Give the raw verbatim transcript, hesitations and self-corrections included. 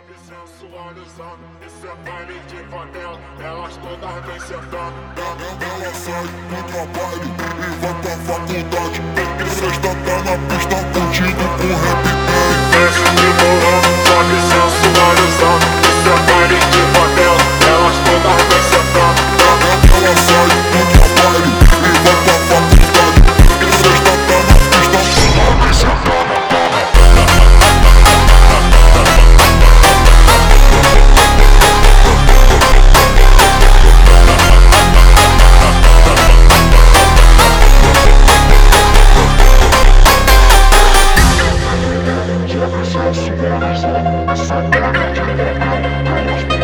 sobe sensualizando. Isso é baile de favela, elas todas vêm sentando. Ela sai do trabalho e vai pra faculdade. Sexta tá na pista curtindo com rap play. Desce de bolão, sobe sensualizando. Isso é baile de favela, elas todas vêm sentando. Ela sai do trabalho e vai pra faculdade. Sexta tá na pista curtindo sentando. Just